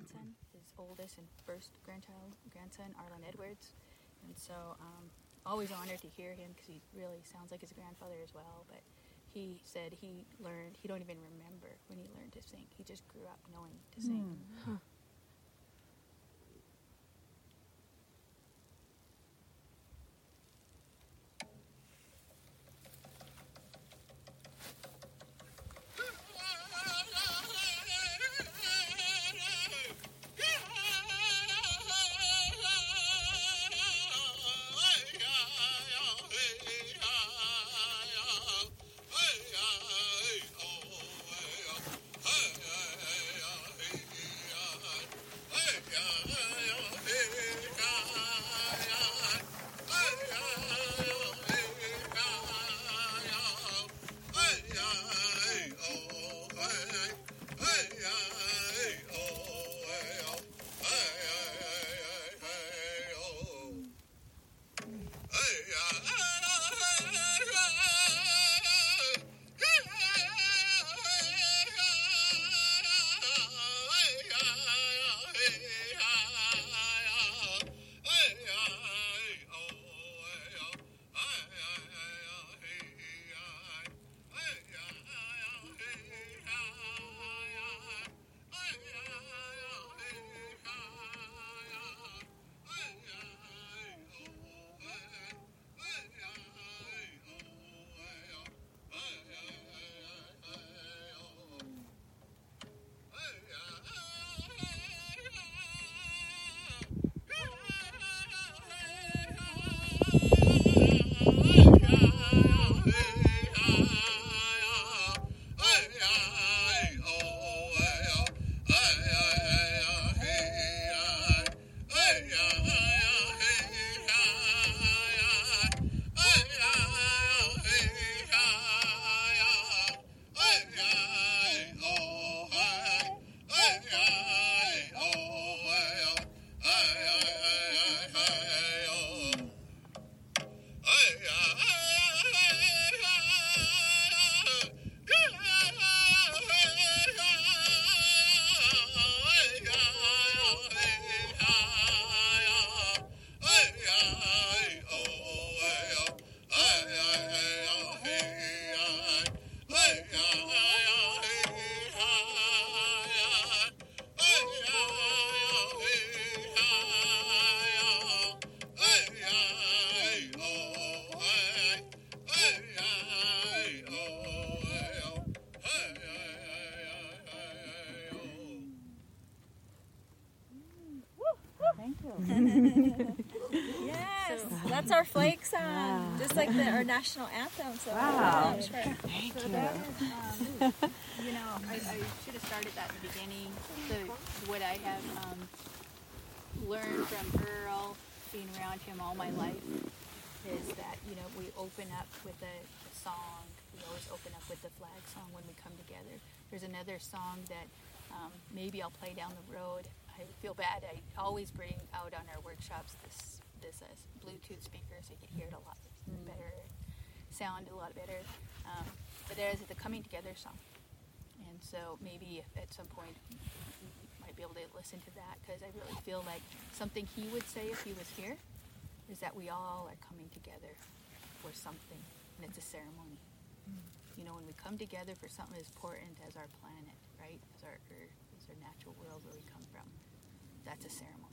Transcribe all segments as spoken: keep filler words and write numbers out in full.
grandson, his oldest and first grandchild, grandson, Arlen Edwards. And so um, always honored to hear him because he really sounds like his grandfather as well. But he said he learned, he don't even remember when he learned to sing. He just grew up knowing to sing. Huh. Yes, that's our flake song, wow. Just like the, our national anthem. So wow, sure. Thank so you. That is, um, you know, I, I should have started that in the beginning. The, what I have um, learned from Earl, being around him all my life, is that, you know, we open up with a, a song. We always open up with the flag song when we come together. There's another song that um, maybe I'll play down the road. I feel bad. I always bring out on our workshops this this uh, Bluetooth speaker so you can hear it a lot better, sound a lot better. Um, but there's the Coming Together song. And so maybe if at some point you might be able to listen to that, because I really feel like something he would say if he was here is that we all are coming together for something, and it's a ceremony. Mm. You know, when we come together for something as important as our planet, right, as our earth, as our natural world where we come from, that's a ceremony.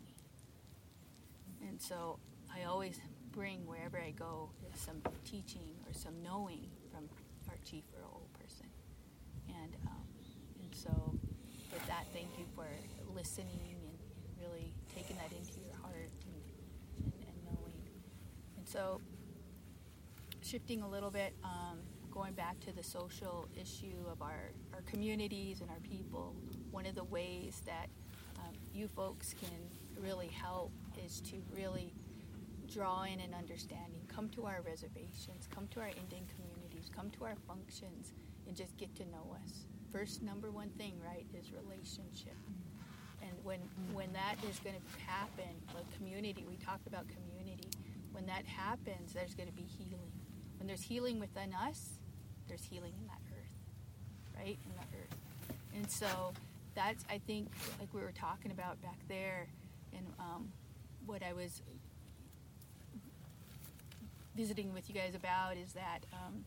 And so I always bring wherever I go is some teaching or some knowing from our chief or old person. And um, and so with that, thank you for listening and, and really taking that into your heart and, and, and knowing. And so shifting a little bit, um, going back to the social issue of our, our communities and our people, one of the ways that um, you folks can really help is to really draw in an understanding. Come to our reservations, come to our Indian communities, come to our functions, and just get to know us. First, number one thing, right, is relationship. And when when that is going to happen, like community, we talked about community. When that happens, there's going to be healing. When there's healing within us, there's healing in that earth, right, in the earth. And so that's, I think, like we were talking about back there, and um, what I was visiting with you guys about is that um,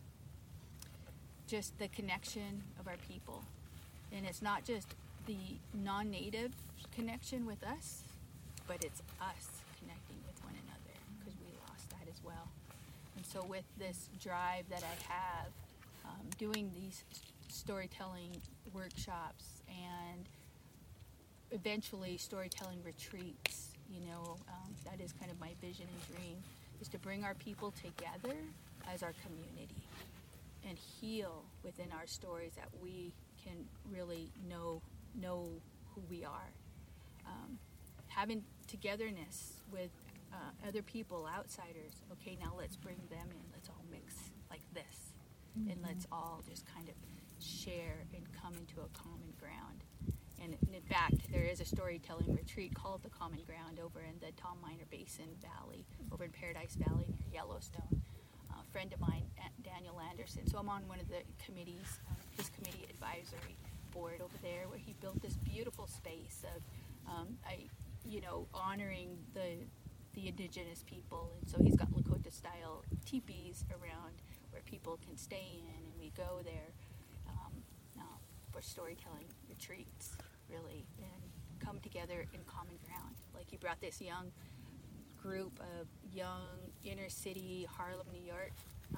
just the connection of our people. And it's not just the non-native connection with us, but it's us connecting with one another, because we lost that as well. And so with this drive that I have, um, doing these storytelling workshops and eventually storytelling retreats, you know, um, that is kind of my vision and dream, is to bring our people together as our community and heal within our stories, that we can really know know who we are. Um, having togetherness with uh, other people, outsiders. Okay, now let's bring them in. Let's all mix like this, mm-hmm. and let's all just kind of share and come into a common ground. And in fact, there is a storytelling retreat called the Common Ground over in the Tom Miner Basin Valley, over in Paradise Valley near Yellowstone. Uh, a friend of mine, Daniel Anderson, so I'm on one of the committees, uh, his committee advisory board over there, where he built this beautiful space of, um, I, you know, honoring the the indigenous people. And so he's got Lakota-style teepees around where people can stay in, and we go there um, uh, for storytelling retreats, really, and come together in common ground. Like, he brought this young group of young inner city Harlem, New York um,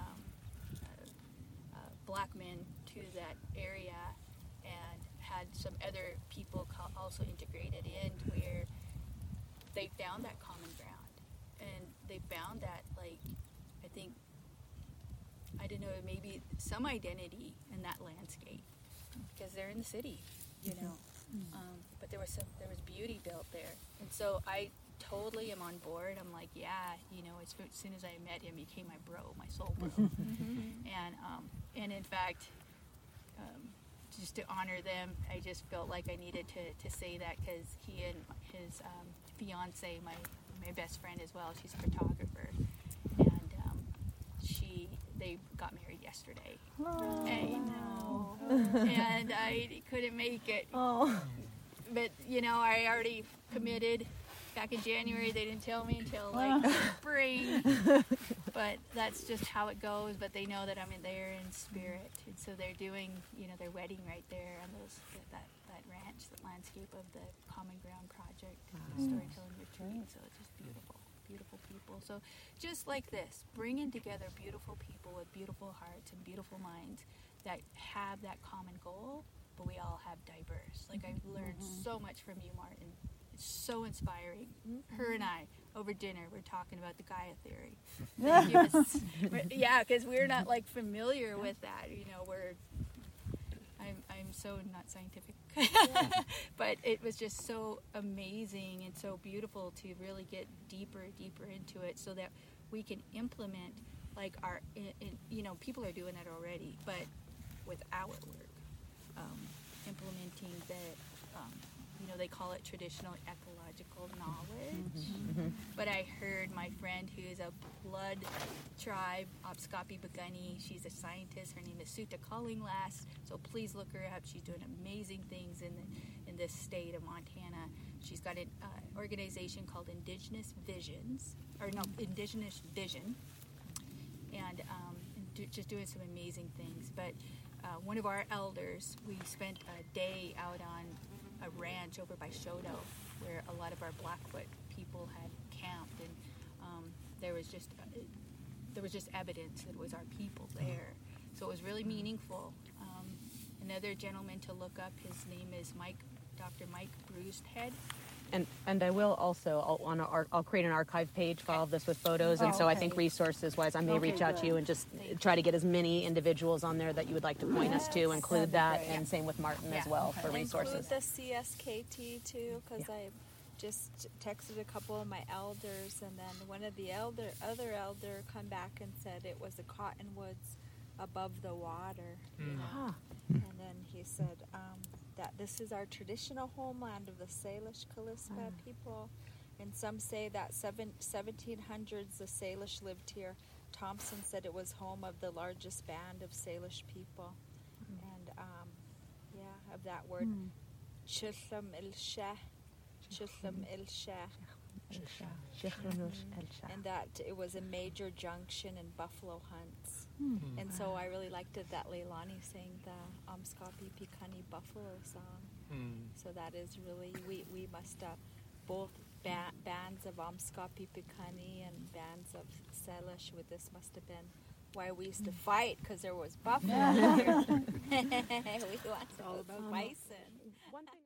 uh, uh, black men to that area, and had some other people co- also integrated in, where they found that common ground, and they found that, like, I think, I don't know, maybe some identity in that landscape, because they're in the city, you know. Mm-hmm. Um, but there was some, there was beauty built there, and so I totally am on board. I'm like, yeah, you know, as, as soon as I met him, he became my bro, my soul bro. Mm-hmm. And um, and in fact, um, just to honor them, I just felt like I needed to, to say that, because he and his um, fiance, my my best friend as well, she's a photographer, and um, she they got married yesterday. Oh, I know. Oh. And I couldn't make it. Oh. But, you know, I already committed back in January. They didn't tell me until, like, spring. But that's just how it goes. But they know that I'm in there in spirit. And so they're doing, you know, their wedding right there on those that, that ranch, the landscape of the Common Ground Project, wow. The storytelling retreat. So it's just beautiful. Beautiful people. So just like this, bringing together beautiful people with beautiful hearts and beautiful minds that have that common goal, but we all have diverse. Like, I've learned mm-hmm. so much from you, Martin. It's so inspiring. Mm-hmm. Her and I, over dinner, we're talking about the Gaia theory. Us, yeah, because we're not, like, familiar with that. You know, we're, I'm, I'm so not scientific. Yeah. But it was just so amazing and so beautiful to really get deeper, deeper into it, so that we can implement, like, our, in, in, you know, people are doing that already, but with our work, um, implementing the, um, you know, they call it traditional ecological knowledge. Mm-hmm. But I heard my friend, who is a blood tribe, Opskapi Bagani, she's a scientist. Her name is Sutta Collinglass. So please look her up. She's doing amazing things in the, in this state of Montana. She's got an uh, organization called Indigenous Visions, or no, Indigenous Vision, and um, do, just doing some amazing things. But uh, one of our elders, we spent a day out on a ranch over by Shodo, where a lot of our Blackfoot people had camped, and um, there was just uh, there was just evidence that it was our people there. So it was really meaningful. Um, another gentleman to look up, his name is Mike, Doctor Mike Brucehead. And and I will also, I'll, on a, I'll create an archive page for all of this with photos, and oh, so okay. I think resources-wise, I may okay, reach out good. to you and just try to get as many individuals on there that you would like to point yes. us to, include that, and yeah. same with Martin yeah. as well okay. for resources. Include the C S K T too, because yeah. I just texted a couple of my elders, and then one of the elder other elder come back and said it was the cottonwoods above the water, mm. you know? Huh. And then he said um, that this is our traditional homeland of the Salish Kalispel uh. people, and some say that seven, seventeen hundreds the Salish lived here. Thompson said it was home of the largest band of Salish people, mm. and um, yeah, of that word. Mm. Chillam El Shah, Chillam El Shah, and that it was a major junction in buffalo hunts. Mm-hmm. And so I really liked it that Leilani sang the Amskapi Pikani buffalo song. Mm. So that is really, we, we must have both ba- bands of Amskapi Pikani and bands of Salish. With this must have been why we used to fight, because there was buffalo here. We want all those about bison. One thing